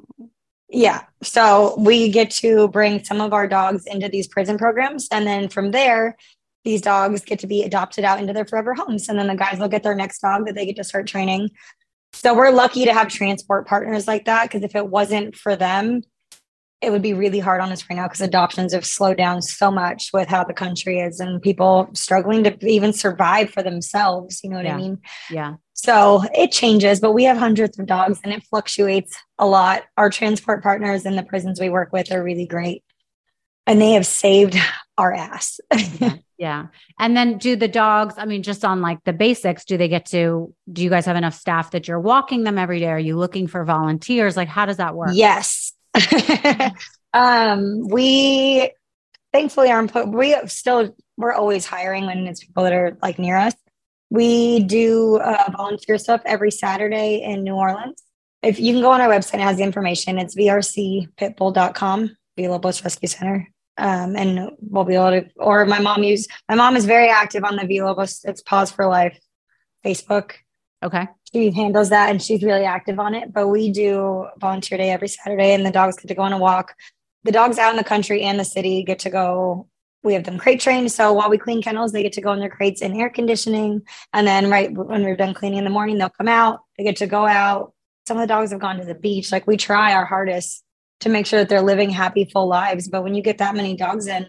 Yeah. So we get to bring some of our dogs into these prison programs. And then from there, these dogs get to be adopted out into their forever homes. And then the guys will get their next dog that they get to start training. So we're lucky to have transport partners like that, because if it wasn't for them, it would be really hard on us right now, because adoptions have slowed down so much with how the country is and people struggling to even survive for themselves. You know what I mean? Yeah. So it changes, but we have hundreds of dogs and it fluctuates a lot. Our transport partners in the prisons we work with are really great, and they have saved our ass. Yeah. And then do the dogs, I mean, just on like the basics, do you guys have enough staff that you're walking them every day? Are you looking for volunteers? Like, how does that work? Yes. We thankfully we're always hiring when it's people that are like near us. We do volunteer stuff every Saturday in New Orleans. If you can go on our website, it has the information. It's vrcpitbull.com, Villalobos Rescue Center. And we'll be able to, or my mom is very active on the Villalobos, it's Paws for Life Facebook. Okay. She handles that and she's really active on it. But we do volunteer day every Saturday and the dogs get to go on a walk. The dogs out in the country and the city get to go. We have them crate trained. So while we clean kennels, they get to go in their crates in air conditioning. And then right when we're done cleaning in the morning, they'll come out. They get to go out. Some of the dogs have gone to the beach. Like we try our hardest to make sure that they're living happy, full lives. But when you get that many dogs in,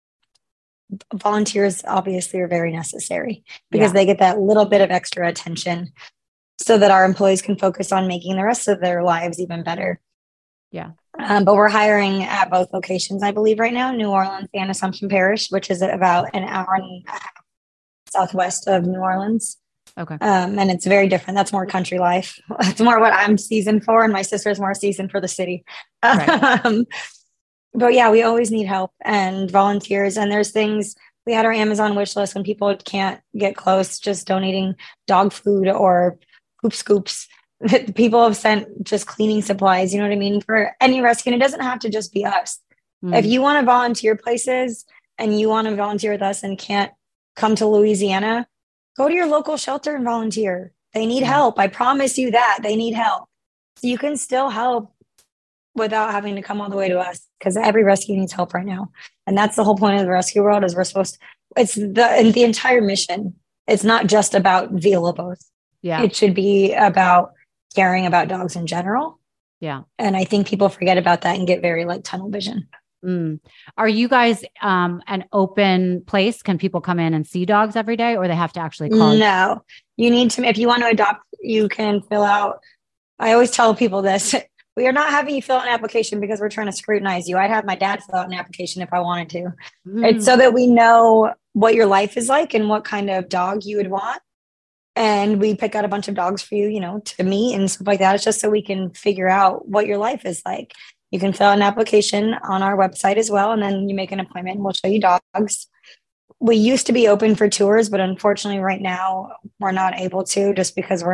volunteers obviously are very necessary because they get that little bit of extra attention so that our employees can focus on making the rest of their lives even better. Yeah. But we're hiring at both locations, I believe, right now, New Orleans and Assumption Parish, which is about an hour and a half southwest of New Orleans. Okay. And it's very different. That's more country life. It's more what I'm seasoned for. And my sister's more seasoned for the city. Right. But yeah, we always need help and volunteers. And there's things, we had our Amazon wish list when people can't get close, just donating dog food or poop scoops. People have sent just cleaning supplies, you know what I mean? For any rescue. And it doesn't have to just be us. If you want to volunteer places and you want to volunteer with us and can't come to Louisiana, go to your local shelter and volunteer. They need help. I promise you that they need help. So you can still help without having to come all the way to us, because every rescue needs help right now. And that's the whole point of the rescue world is it's the entire mission. It's not just about Villalobos. Yeah. It should be about caring about dogs in general. Yeah. And I think people forget about that and get very like tunnel vision. Are you guys an open place? Can people come in and see dogs every day, or they have to actually call? No, you need to, if you want to adopt, you can fill out. I always tell people this. We are not having you fill out an application because we're trying to scrutinize you. I'd have my dad fill out an application if I wanted to. It's so that we know what your life is like and what kind of dog you would want. And we pick out a bunch of dogs for you, to meet and stuff like that. It's just so we can figure out what your life is like. You can fill out an application on our website as well. And then you make an appointment and we'll show you dogs. We used to be open for tours, but unfortunately right now we're not able to, just because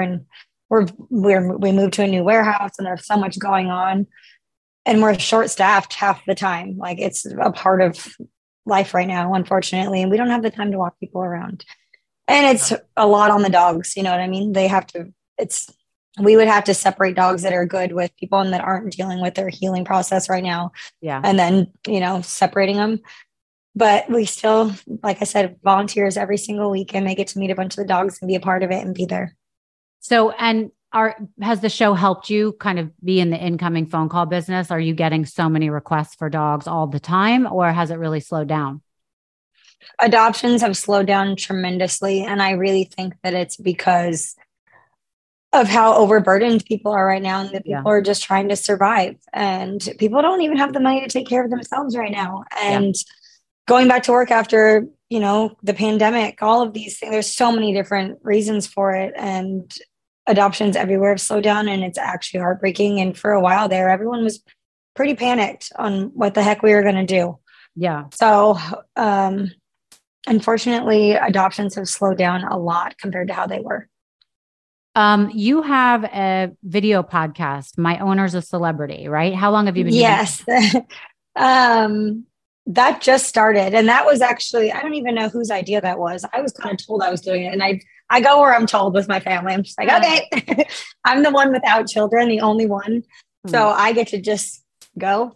we moved to a new warehouse and there's so much going on and we're short staffed half the time. Like it's a part of life right now, unfortunately. And we don't have the time to walk people around. And it's a lot on the dogs. You know what I mean? We would have to separate dogs that are good with people and that aren't dealing with their healing process right now. Yeah. And then, separating them. But we still, like I said, volunteers every single week and they get to meet a bunch of the dogs and be a part of it and be there. So, has the show helped you kind of be in the incoming phone call business? Are you getting so many requests for dogs all the time, or has it really slowed down? Adoptions have slowed down tremendously. And I really think that it's because of how overburdened people are right now and that people are just trying to survive. And people don't even have the money to take care of themselves right now. And going back to work after, the pandemic, all of these things, there's so many different reasons for it. And adoptions everywhere have slowed down and it's actually heartbreaking. And for a while there, everyone was pretty panicked on what the heck we were going to do. Yeah. So, unfortunately, adoptions have slowed down a lot compared to how they were. You have a video podcast, My Owner's a Celebrity, right? How long have you been doing that? Yes. That just started. And that was actually, I don't even know whose idea that was. I was kind of told I was doing it. And I go where I'm told with my family. I'm just like, okay, I'm the one without children, the only one. So I get to just go.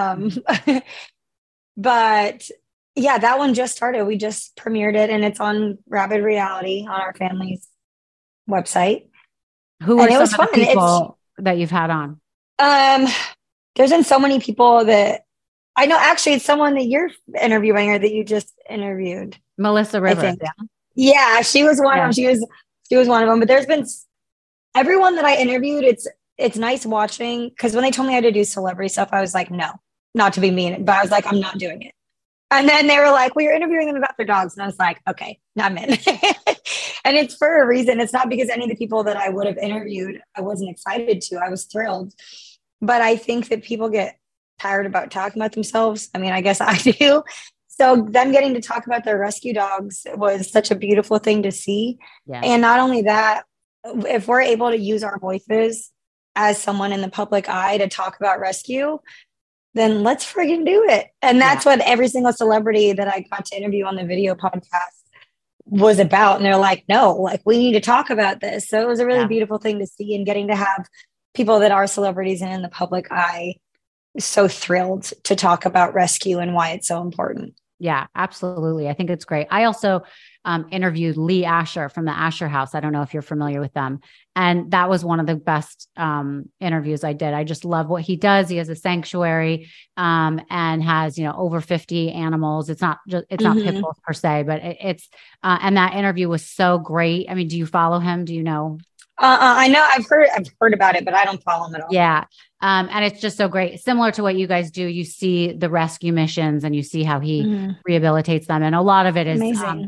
But yeah, that one just started. We just premiered it and it's on Rabid Reality on our family's website. Who are some of the people that you've had on? There's been so many people that I know. Actually, it's someone that you're interviewing or that you just interviewed. Melissa Rivers. Yeah, she was one of them. She was one of them. But there's been everyone that I interviewed. It's nice watching, because when they told me I had to do celebrity stuff, I was like, no, not to be mean, but I was like, I'm not doing it. And then they were like, well, you're interviewing them about their dogs. And I was like, okay, I'm in. And it's for a reason. It's not because any of the people that I would have interviewed, I wasn't excited to. I was thrilled. But I think that people get tired about talking about themselves. I mean, I guess I do. So them getting to talk about their rescue dogs was such a beautiful thing to see. Yeah. And not only that, if we're able to use our voices as someone in the public eye to talk about rescue, then let's friggin' do it. And that's what every single celebrity that I got to interview on the video podcast was about. And they're like, no, like we need to talk about this. So it was a really beautiful thing to see, and getting to have people that are celebrities and in the public eye so thrilled to talk about rescue and why it's so important. Yeah, absolutely. I think it's great. I also interviewed Lee Asher from the Asher House. I don't know if you're familiar with them. And that was one of the best interviews I did. I just love what he does. He has a sanctuary and has, over 50 animals. It's not pit bulls per se, but it's and that interview was so great. I mean, do you follow him? Do you know? I know I've heard about it, but I don't follow him at all. Yeah. And it's just so great. Similar to what you guys do, you see the rescue missions and you see how he rehabilitates them. And a lot of it is amazing.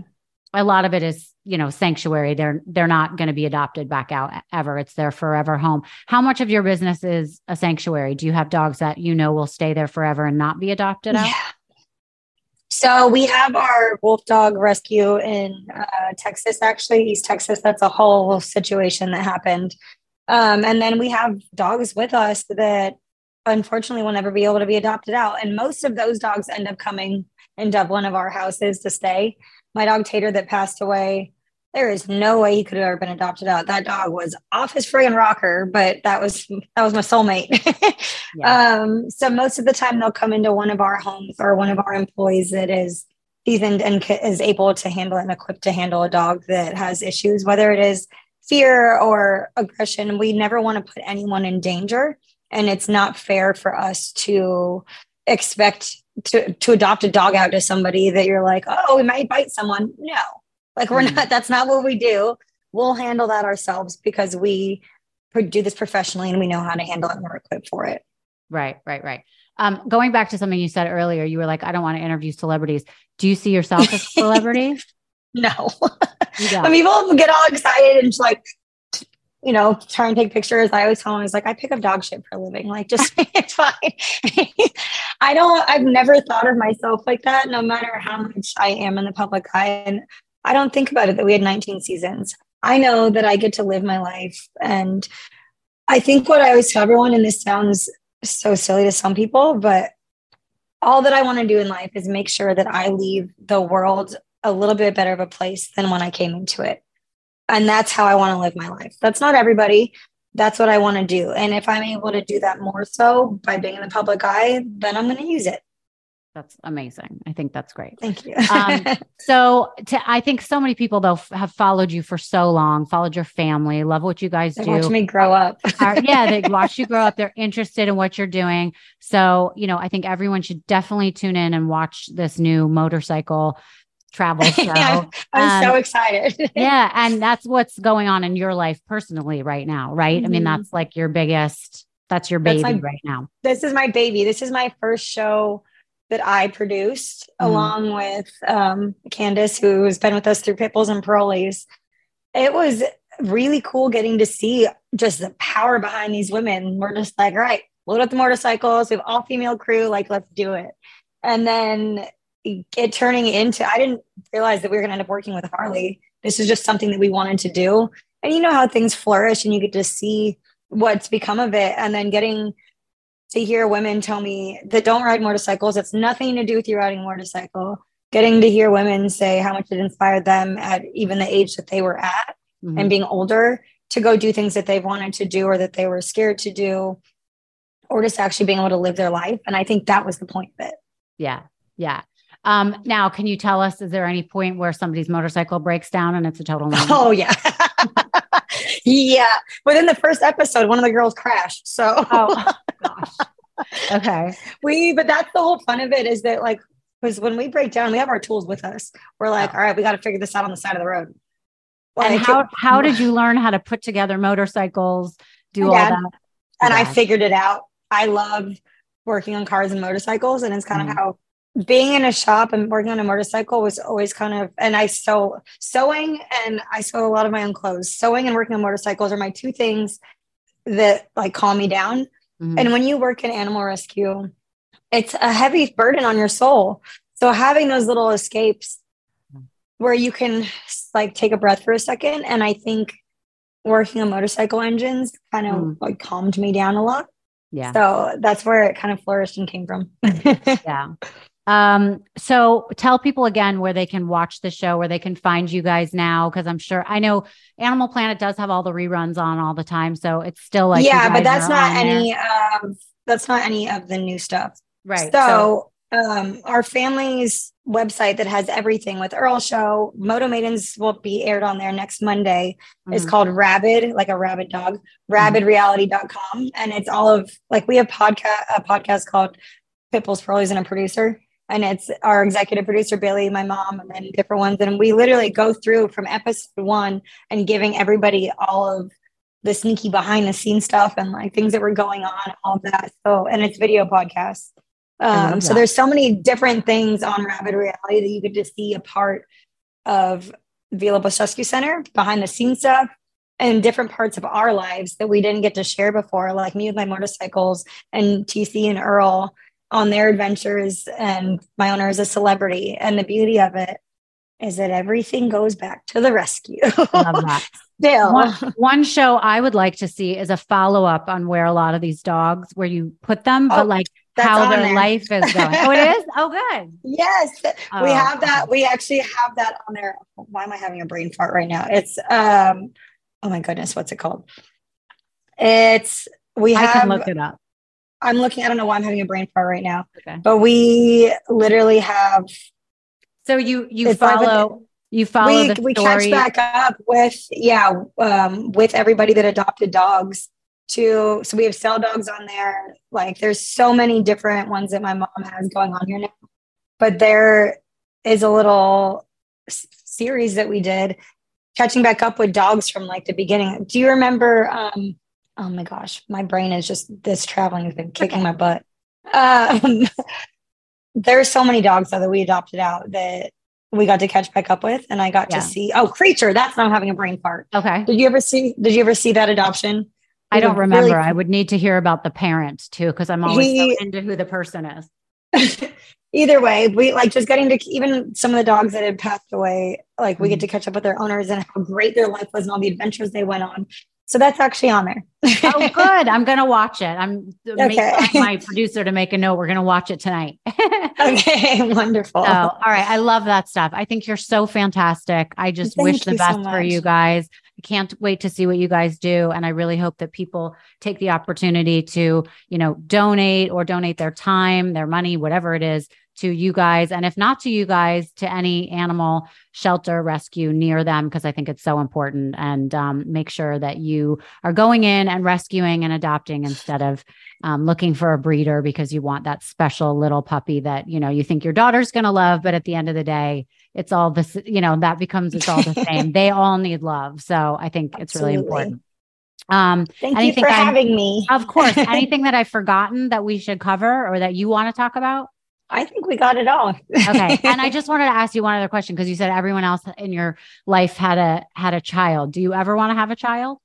Sanctuary. They're not going to be adopted back out ever. It's their forever home. How much of your business is a sanctuary? Do you have dogs that will stay there forever and not be adopted out? Yeah. So we have our wolf dog rescue in Texas, actually, East Texas. That's a whole situation that happened. And then we have dogs with us that unfortunately will never be able to be adopted out. And most of those dogs end up coming into one of our houses to stay. My dog Tater that passed away, there is no way he could have ever been adopted out. That dog was off his friggin' rocker, but that was my soulmate. So most of the time they'll come into one of our homes, or one of our employees that is seasoned and is able to handle and equipped to handle a dog that has issues, whether it is fear or aggression. We never want to put anyone in danger. And it's not fair for us to expect to adopt a dog out to somebody that you're like, oh, we might bite someone. No, like we're not, that's not what we do. We'll handle that ourselves because we do this professionally and we know how to handle it and we're equipped for it. Right. Going back to something you said earlier, you were like, I don't want to interview celebrities. Do you see yourself as a celebrity? No. When people get all excited and just like, try and take pictures, I always tell them, I pick up dog shit for a living. Like, just, it's fine. I've never thought of myself like that, no matter how much I am in the public eye. And I don't think about it that we had 19 seasons. I know that I get to live my life. And I think what I always tell everyone, and this sounds so silly to some people, but all that I want to do in life is make sure that I leave the world a little bit better of a place than when I came into it. And that's how I want to live my life. That's not everybody. That's what I want to do. And if I'm able to do that more so by being in the public eye, then I'm going to use it. That's amazing. I think that's great. Thank you. I think so many people though have followed you for so long, followed your family, love what you guys do. Watch me grow up. They watch you grow up. They're interested in what you're doing. So, I think everyone should definitely tune in and watch this new motorcycle travel show. I'm so excited. Yeah. And that's what's going on in your life personally right now, right? I mean, that's like that's your baby right now. This is my baby. This is my first show that I produced along with Candace, who has been with us through Pitbulls and Parolees. It was really cool getting to see just the power behind these women. We're just like, all right, load up the motorcycles. We have all female crew. Like, let's do it. And then it turning into, I didn't realize that we were going to end up working with Harley. This is just something that we wanted to do. And you know how things flourish and you get to see what's become of it. And then getting to hear women tell me that don't ride motorcycles, it's nothing to do with you riding a motorcycle. Getting to hear women say how much it inspired them at even the age that they were at and being older to go do things that they've wanted to do or that they were scared to do, or just actually being able to live their life. And I think that was the point of it. Yeah. Yeah. Now, can you tell us, is there any point where somebody's motorcycle breaks down and it's a total nightmare? Oh, yeah. Yeah. Within the first episode, one of the girls crashed. So, oh gosh. Okay. But that's the whole fun of it, is that like, because when we break down, we have our tools with us. We're like, all right, we got to figure this out on the side of the road. And how did you learn how to put together motorcycles, do all that? And I figured it out. I love working on cars and motorcycles. And it's kind of how being in a shop and working on a motorcycle was always kind of, and I sewing and I sew a lot of my own clothes. Sewing and working on motorcycles are my two things that like calm me down. And when you work in animal rescue, it's a heavy burden on your soul. So having those little escapes where you can like take a breath for a second. And I think working on motorcycle engines kind of like calmed me down a lot. Yeah. So that's where it kind of flourished and came from. Yeah. So tell people again where they can watch the show, where they can find you guys now. Cause I know Animal Planet does have all the reruns on all the time. So it's still like, yeah, but that's not any of the new stuff. Right. So our family's website that has everything with Earl Show, Moto Maidens will be aired on there next Monday. It's called Rabid, like a rabid dog, rabidreality.com. And it's all of like, we have a podcast called Pitbulls, Pearlies, and a Producer. And it's our executive producer, Billy, my mom, and then different ones. And we literally go through from episode 1 and giving everybody all of the sneaky behind the scenes stuff and like things that were going on, all of that. So, and it's video podcasts. So there's so many different things on Rabid Reality that you get to see a part of Villalobos Rescue Center, behind the scenes stuff, and different parts of our lives that we didn't get to share before, like me with my motorcycles and TC and Earl on their adventures and my owner as a celebrity. And the beauty of it is that everything goes back to the rescue. Love that. Still. One show I would like to see is a follow-up on where a lot of these dogs, where you put them, but like how their life is going. Oh, it is? Oh, good. Yes. We have that. We actually have that on there. Why am I having a brain fart right now? It's, oh my goodness, what's it called? I can look it up. I don't know why I'm having a brain fart right now, but we literally have. So you follow the story. We catch back up with everybody that adopted dogs so we have sell dogs on there. Like there's so many different ones that my mom has going on here now, but there is a little series that we did catching back up with dogs from like the beginning. Do you remember, oh my gosh, my brain is just, this traveling has been kicking my butt. There's so many dogs though that we adopted out that we got to catch back up with, and I got to see, Creature. That's not having a brain fart. Okay. Did you ever see that adoption? I don't remember. I would need to hear about the parent too, because I'm always so into who the person is. Either way, we like just getting to even some of the dogs that had passed away, like we get to catch up with their owners and how great their life was and all the adventures they went on. So that's actually on there. Oh, good. I'm going to watch it. I'm making my producer to make a note. We're going to watch it tonight. Okay. Wonderful. So, all right. I love that stuff. I think you're so fantastic. I just wish the best for you guys. I can't wait to see what you guys do. And I really hope that people take the opportunity to, donate their time, their money, whatever it is, to you guys. And if not to you guys, to any animal shelter rescue near them, because I think it's so important. And make sure that you are going in and rescuing and adopting instead of looking for a breeder because you want that special little puppy that, you think your daughter's going to love. But at the end of the day, it's all this, it's all the same. They all need love. So I think it's really important. Thank you for having me. Of course. Anything that I've forgotten that we should cover or that you want to talk about? I think we got it all. Okay. And I just wanted to ask you one other question, because you said everyone else in your life had a child. Do you ever want to have a child?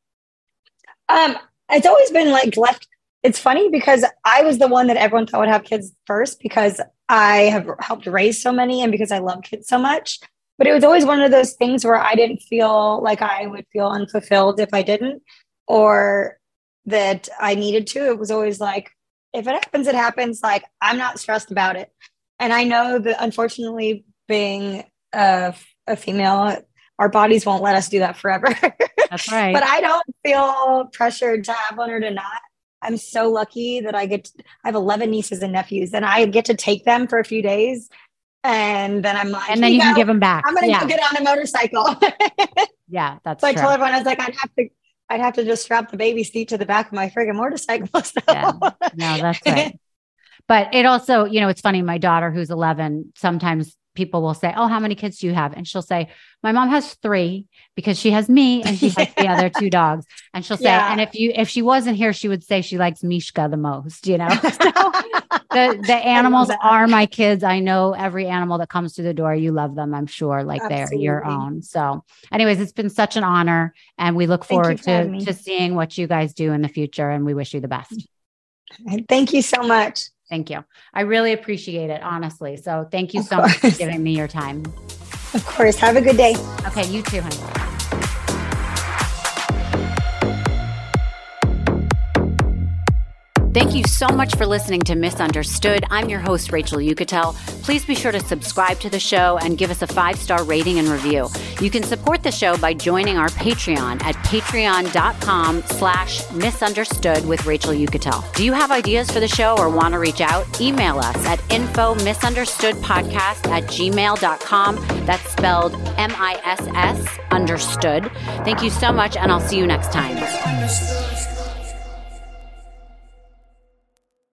It's always been like left. It's funny because I was the one that everyone thought would have kids first because I have helped raise so many and because I love kids so much. But it was always one of those things where I didn't feel like I would feel unfulfilled if I didn't, or that I needed to. It was always like, if it happens, it happens. Like, I'm not stressed about it. And I know that unfortunately being a female, our bodies won't let us do that forever. That's right. But I don't feel pressured to have one or to not. I'm so lucky that I have 11 nieces and nephews, and I get to take them for a few days. And then I'm like, and then you can give them back. I'm going to go get on a motorcycle. Yeah, that's so true. I told everyone, I was like, I'd have to just strap the baby seat to the back of my friggin' motorcycle. So. Yeah. No, that's right. But it also, it's funny. My daughter, who's 11, sometimes people will say, "Oh, how many kids do you have?" And she'll say, "My mom has 3 because she has me and she has the other 2 dogs." And she'll say, "And if she wasn't here, she would say she likes Mishka the most." So the animals are my kids. I know every animal that comes to the door. You love them, I'm sure, like Absolutely. They're your own. So, anyways, it's been such an honor, and we look forward to seeing what you guys do in the future. And we wish you the best. Thank you so much. Thank you. I really appreciate it, honestly. So thank you so much for giving me your time. Of course. Have a good day. Okay, you too, honey. Thank you so much for listening to Misunderstood. I'm your host, Rachel Uchitel. Please be sure to subscribe to the show and give us a 5-star rating and review. You can support the show by joining our Patreon at patreon.com/misunderstood with Rachel Uchitel. Do you have ideas for the show or want to reach out? Email us at info misunderstoodpodcast@gmail.com. That's spelled MISS understood. Thank you so much, and I'll see you next time.